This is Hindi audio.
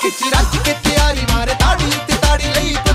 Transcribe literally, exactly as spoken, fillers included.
खिच रच के तैयारी मारे ताड़ी ते ताड़ी लई